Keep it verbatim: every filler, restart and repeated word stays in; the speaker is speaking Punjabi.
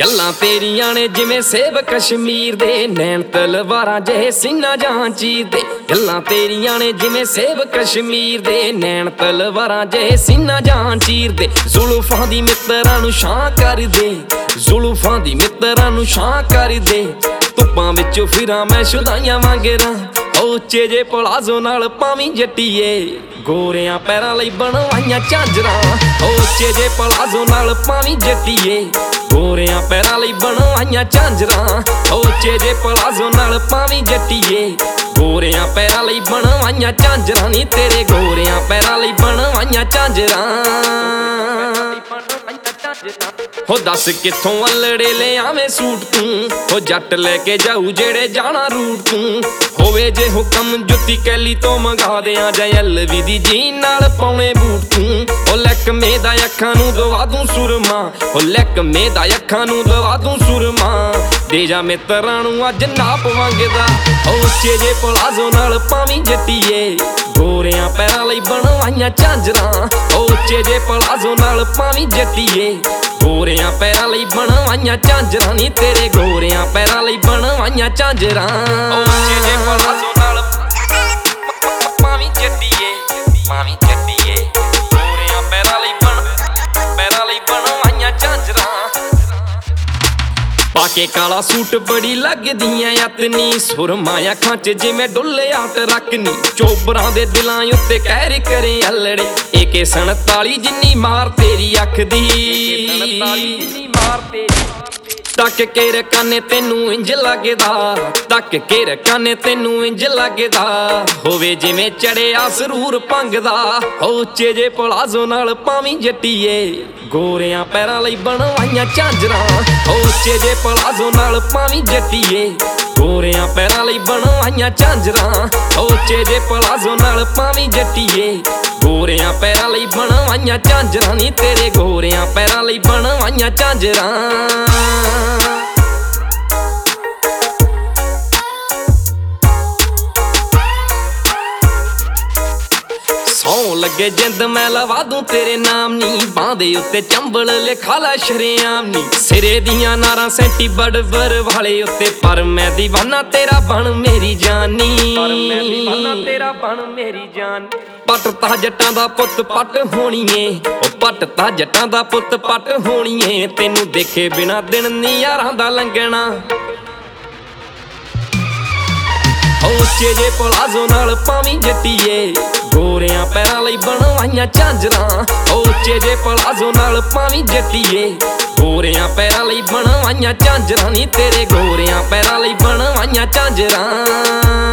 ਗੱਲਾਂ ਤੇਰੀਆਂ ਨੇ ਜਿਵੇਂ ਸੇਬ ਕਸ਼ਮੀਰ ਦੇ, ਨੈਣ ਤਲਵਾਰਾਂ ਜਿਹੇ ਸੀਨਾ ਜਾਂ ਚੀਰ ਦੇ। ਗੱਲਾਂ ਤੇਰੀਆਂ ਨੇ ਜਿਵੇਂ ਸੇਬ ਕਸ਼ਮੀਰ ਦੇ, ਨੈਣ ਤਲਵਾਰਾਂ ਜਿਹੇ ਸੀਨਾ ਜਾਂ ਚੀਰ ਦੇ। ਜ਼ੁਲਫਾਂ ਦੀ ਮਿੱਤਰਾਂ ਨੂੰ ਛਾਂ ਕਰ ਦੇ, ਜ਼ੁਲਫਾਂ ਦੀ ਮਿੱਤਰਾਂ ਨੂੰ ਛਾਂ ਕਰ ਦੇ। ਧੁੱਪਾਂ ਵਿੱਚੋਂ ਫਿਰਾਂ ਮੈਂ ਸ਼ੁਦਾਈਆਂ ਵਾਂਗਰਾਂ, ਉੱਚੇ ਜੇ ਪਲਾਜ਼ੋ ਨਾਲ ਪਾਵੀਂ ਜੱਟੀਏ, ਗੋਰਿਆਂ ਪੈਰਾਂ ਲਈ ਬਣਵਾਈਆਂ ਝਾਂਜਰਾਂ। ਉੱਚੇ ਜੇ ਪਲਾਜ਼ੋ ਨਾਲ ਪਾਵੀਂ ਜੱਟੀਏ, ਗੋਰਿਆਂ ਪੈਰਾਂ ਲਈ ਬਣਵਾਈਆਂ ਝਾਂਜਰਾਂ। ਉੱਚੇ ਜੇ ਪਲਾਜ਼ੋ ਨਾਲ ਪਾਵੀਂ ਜੱਟੀਏ, ਗੋਰਿਆਂ ਪੈਰਾਂ ਲਈ ਬਣਵਾਈਆਂ ਝਾਂਜਰਾਂ। ਨੀ ਤੇਰੇ ਗੋਰਿਆਂ ਪੈਰਾਂ ਲਈ ਬਣਵਾਈਆਂ ਝਾਂਜਰਾਂ। ਹੋ ਦੱਸ ਕਿੱਥੋਂ ਅਲੜੇ ਲੈ ਆਵੇਂ ਸੂਟ ਤੂੰ, ਹੋ ਜੱਟ ਲੈ ਕੇ ਜਾਊ ਜਿਹੜੇ ਜਾਣਾ ਰੂਟ ਤੂੰ। ਹੋਵੇ ਜੇ ਹੁਕਮ ਜੁੱਤੀ ਕੈਲੀ ਤੋਂ ਮੰਗਾ ਦਿਆਂ, ਜਾਂ ਐਲਵੀ ਦੀ ਜੀਨ ਨਾਲ ਪਾਉਣੇ ਬੂਟ ਤੂੰ। ਹੋ ਲੈਕਮੇ ਦਾ ਅੱਖਾਂ ਨੂੰ ਦਵਾ ਦੂੰ ਸੁਰਮਾ, ਹੋ ਲੈਕਮੇ ਦਾ ਅੱਖਾਂ ਨੂੰ ਦਵਾ ਦੂੰ ਸੁਰਮਾ। ਦੇ ਜਾ ਮਿੱਤਰਾਂ ਨੂੰ ਅੱਜ ਨਾਪ ਮੰਗਦਾ, ਉੱਚੇ ਜੇ ਪਲਾਜ਼ੋ ਨਾਲ ਪਾਵੀਂ ਜੱਟੀਏ, ਗੋਰਿਆਂ ਪੈਰਾਂ ਲਈ ਬਣਵਾਈਆਂ ਝਾਂਜਰਾਂ। ਉੱਚੇ ਜੇ ਪਲਾਜ਼ੋ ਨਾਲ ਪਾਵੀਂ ਜੱਟੀਏ, ਗੋਰਿਆਂ ਪੈਰਾਂ ਲਈ ਬਣਵਾਈਆਂ ਝਾਂਜਰਾਂ। ਨੀ ਤੇਰੇ ਗੋਰਿਆਂ ਪੈਰਾਂ ਲਈ ਬਣਵਾਈਆਂ ਝਾਂਜਰਾਂ। ਉੱਚੇ ਜੇ ਪਲਾਜ਼ੋ ਨਾਲ ਪਾਵੀਂ ਜੱਟੀਏ, ਪਾਵੀਂ ਜੱਟੀਏ, ਗੋਰਿਆਂ ਪੈਰਾਂ ਲਈ ਬਣ ਪੈਰਾਂ ਲਈ ਬਣਵਾਈਆਂ ਝਾਂਜਰਾਂ। ਪਾਕੇ ਕਾਲਾ ਸੂਟ ਬੜੀ ਲੱਗਦੀਆਂ ਯਤਨੀ, ਸੁਰਮਾ ਅੱਖਾਂ 'ਚ ਜਿਵੇਂ ਡੁੱਲਿਆ ਟਰੱਕਨੀ। ਚੋਬਰਾਂ ਦੇ ਦਿਲਾਂ ਉੱਤੇ ਕਹਿਰ ਕਰੇ ਅਲੜੇ, ਏਕੇ ਸੰਤਾਲੀ ਜਿੰਨੀ ਮਾਰ ਤੇਰੀ ਅੱਖ ਦੀ। ਤੱਕ ਕੇ ਰਕਾਨੇ ਤੈਨੂੰ ਇੰਜ ਲੱਗਦਾ, ਤੱਕ ਕੇ ਰਕਾਨੇ ਤੈਨੂੰ ਇੰਜ ਲੱਗਦਾ, ਹੋਵੇ ਜਿਵੇਂ ਚੜਿਆ ਸਰੂਰ ਭੰਗਦਾ। ਉੱਚੇ ਜੇ ਪਲਾਜ਼ੋ ਨਾਲ ਪਾਵੀਂ ਜੱਟੀਏ, ਗੋਰਿਆਂ ਪੈਰਾਂ ਲਈ ਬਣਵਾਈਆਂ ਝਾਂਜਰਾਂ। ਉੱਚੇ ਜੇ ਪਲਾਜ਼ੋ ਨਾਲ ਪਾਵੀਂ ਜੱਟੀਏ, ਗੋਰਿਆਂ ਪੈਰਾਂ ਲਈ ਬਣਵਾਈਆਂ ਝਾਂਜਰਾਂ। ਉੱਚੇ ਜੇ ਪਲਾਜ਼ੋ ਨਾਲ ਪਾਵੀਂ ਜੱਟੀਏ, ਗੋਰਿਆਂ ਪੈਰਾਂ ਲਈ ਬਣਵਾਈਆਂ ਝਾਂਜਰਾਂ। ਨੀ ਤੇਰੇ ਗੋਰਿਆਂ ਪੈਰਾਂ ਲਈ ਬਣਵਾਈਆਂ ਝਾਂਜਰਾਂ। ਸੌਂ ਲੱਗੇ ਜਿੰਦ ਮੈਂ ਲਵਾ ਦੂੰ ਤੇਰੇ ਨਾਮ ਨੀ, ਬਾਂਹ ਦੇ ਉੱਤੇ ਚੰਬਲ ਲਿਖਾ ਲੈ ਸ਼ਰੇਆਮ ਨੀ। ਸਿਰੇ ਦੀਆਂ ਨਾਰਾਂ ਸੈਂਟੀ ਬੜਬਰ ਵਾਲੇ ਉੱਤੇ, ਪਰ ਮੈਂ ਦੀਵਾਨਾ ਤੇਰਾ ਬਣ ਮੇਰੀ ਜਾਨੀ, ਪਰ ਮੈਂ ਦੀਵਾਨਾ ਤੇਰਾ ਬਣ ਮੇਰੀ ਜਾਨ। ਪੱਟ ਤਾਂ ਜੱਟਾਂ ਦਾ ਪੁੱਤ ਪੱਟ ਹੋਣੀਏ, ਉਹ ਪੱਟ ਤਾਂ ਜੱਟਾਂ ਦਾ ਪੁੱਤ ਪੱਟ ਹੋਣੀਏ। ਤੈਨੂੰ ਦੇਖੇ ਬਿਨਾ ਦਿਨ ਨੀ ਯਾਰਾਂ ਦਾ ਲੰਘਣਾ। ਉੱਚੇ ਜੇ ਪਲਾਜ਼ੋ ਨਾਲ ਪਾਵੀਂ ਜੱਟੀਏ, ਗੋਰਿਆਂ ਪੈਰਾਂ ਲਈ ਬਣਵਾਈਆਂ ਝਾਂਜਰਾਂ। ਉੱਚੇ ਜੇ ਪਲਾਜ਼ੋ ਨਾਲ ਪਾਵੀਂ ਜੱਟੀਏ, ਗੋਰਿਆਂ ਪੈਰਾਂ ਲਈ ਬਣਵਾਈਆਂ ਝਾਂਜਰਾਂ। ਨੀ ਤੇਰੇ ਗੋਰਿਆਂ ਪੈਰਾਂ ਲਈ ਬਣਵਾਈਆਂ ਝਾਂਜਰਾਂ।